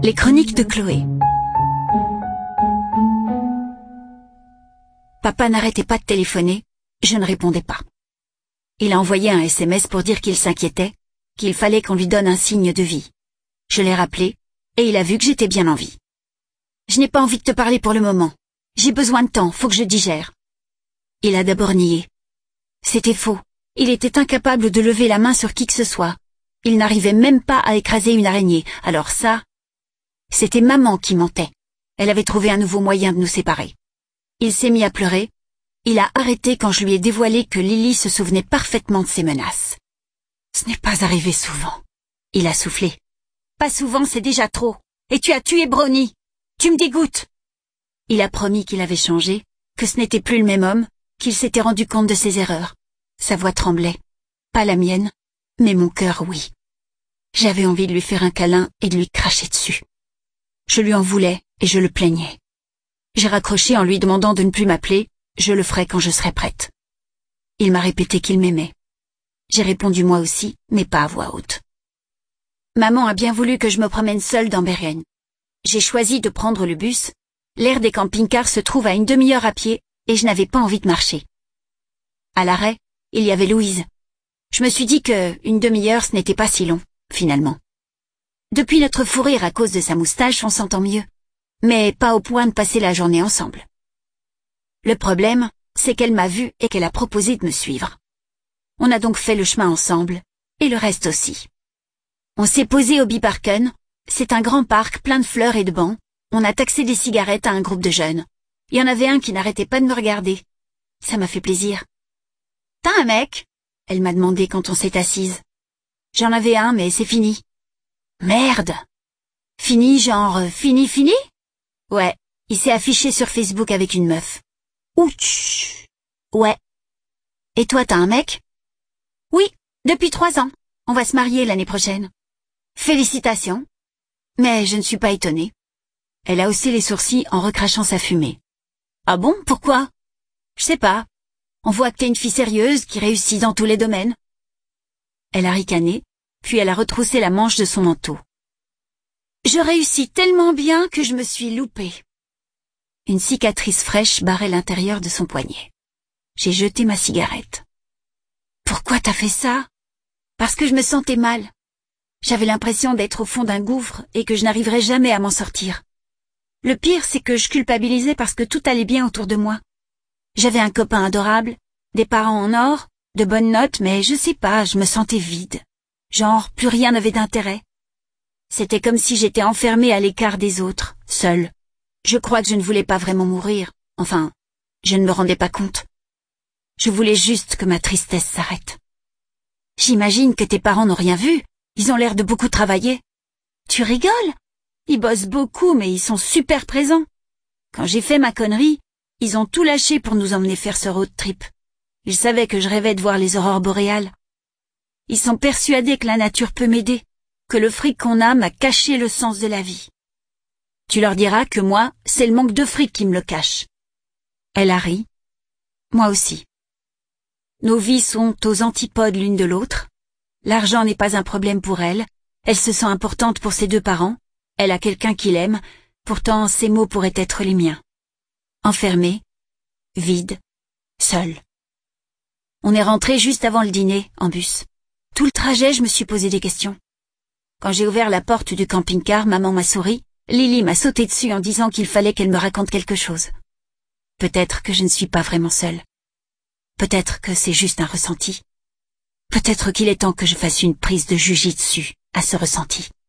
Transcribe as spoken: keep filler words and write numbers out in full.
Les chroniques de Chloé. Papa n'arrêtait pas de téléphoner, je ne répondais pas. Il a envoyé un S M S pour dire qu'il s'inquiétait, qu'il fallait qu'on lui donne un signe de vie. Je l'ai rappelé, et il a vu que j'étais bien en vie. Je n'ai pas envie de te parler pour le moment. J'ai besoin de temps, faut que je digère. Il a d'abord nié. C'était faux. Il était incapable de lever la main sur qui que ce soit. Il n'arrivait même pas à écraser une araignée. Alors ça, c'était maman qui mentait. Elle avait trouvé un nouveau moyen de nous séparer. Il s'est mis à pleurer. Il a arrêté quand je lui ai dévoilé que Lily se souvenait parfaitement de ses menaces. Ce n'est pas arrivé souvent. Il a soufflé. Pas souvent, c'est déjà trop. Et tu as tué Brownie. Tu me dégoûtes. Il a promis qu'il avait changé, que ce n'était plus le même homme, qu'il s'était rendu compte de ses erreurs. Sa voix tremblait. Pas la mienne, mais mon cœur, oui. J'avais envie de lui faire un câlin et de lui cracher dessus. Je lui en voulais et je le plaignais. J'ai raccroché en lui demandant de ne plus m'appeler, je le ferai quand je serai prête. Il m'a répété qu'il m'aimait. J'ai répondu moi aussi, mais pas à voix haute. Maman a bien voulu que je me promène seule dans Bergen. J'ai choisi de prendre le bus. L'aire des camping-cars se trouve à une demi-heure à pied, et je n'avais pas envie de marcher. À l'arrêt, il y avait Louise. Je me suis dit que une demi-heure ce n'était pas si long, finalement. Depuis notre fou rire à cause de sa moustache, on s'entend mieux. Mais pas au point de passer la journée ensemble. Le problème, c'est qu'elle m'a vue et qu'elle a proposé de me suivre. On a donc fait le chemin ensemble, et le reste aussi. On s'est posé au Biparken, c'est un grand parc plein de fleurs et de bancs. On a taxé des cigarettes à un groupe de jeunes. Il y en avait un qui n'arrêtait pas de me regarder. Ça m'a fait plaisir. « T'as un mec ?» elle m'a demandé quand on s'est assise. J'en avais un, mais c'est fini. Merde. Fini, genre euh, fini, fini? Ouais, il s'est affiché sur Facebook avec une meuf. Ouch. Ouais. Et toi, t'as un mec? Oui, depuis trois ans. On va se marier l'année prochaine. Félicitations. Mais je ne suis pas étonnée. Elle a haussé les sourcils en recrachant sa fumée. Ah bon, pourquoi? Je sais pas. On voit que t'es une fille sérieuse qui réussit dans tous les domaines. Elle a ricané, puis elle a retroussé la manche de son manteau. Je réussis tellement bien que je me suis loupée. Une cicatrice fraîche barrait l'intérieur de son poignet. J'ai jeté ma cigarette. Pourquoi t'as fait ça? Parce que je me sentais mal. J'avais l'impression d'être au fond d'un gouffre et que je n'arriverais jamais à m'en sortir. Le pire, c'est que je culpabilisais parce que tout allait bien autour de moi. J'avais un copain adorable, des parents en or, de bonnes notes, mais je sais pas, je me sentais vide. Genre, plus rien n'avait d'intérêt. C'était comme si j'étais enfermée à l'écart des autres, seule. Je crois que je ne voulais pas vraiment mourir. Enfin, je ne me rendais pas compte. Je voulais juste que ma tristesse s'arrête. J'imagine que tes parents n'ont rien vu. Ils ont l'air de beaucoup travailler. Tu rigoles? Ils bossent beaucoup, mais ils sont super présents. Quand j'ai fait ma connerie, ils ont tout lâché pour nous emmener faire ce road trip. Ils savaient que je rêvais de voir les aurores boréales. Ils sont persuadés que la nature peut m'aider, que le fric qu'on a m'a caché le sens de la vie. Tu leur diras que moi, c'est le manque de fric qui me le cache. Elle a ri. Moi aussi. Nos vies sont aux antipodes l'une de l'autre. L'argent n'est pas un problème pour elle. Elle se sent importante pour ses deux parents. Elle a quelqu'un qui l'aime. Pourtant, ces mots pourraient être les miens. Enfermée, vide, seule. On est rentré juste avant le dîner, en bus. Tout le trajet, je me suis posé des questions. Quand j'ai ouvert la porte du camping-car, maman m'a souri. Lily m'a sauté dessus en disant qu'il fallait qu'elle me raconte quelque chose. Peut-être que je ne suis pas vraiment seule. Peut-être que c'est juste un ressenti. Peut-être qu'il est temps que je fasse une prise de jujitsu à ce ressenti.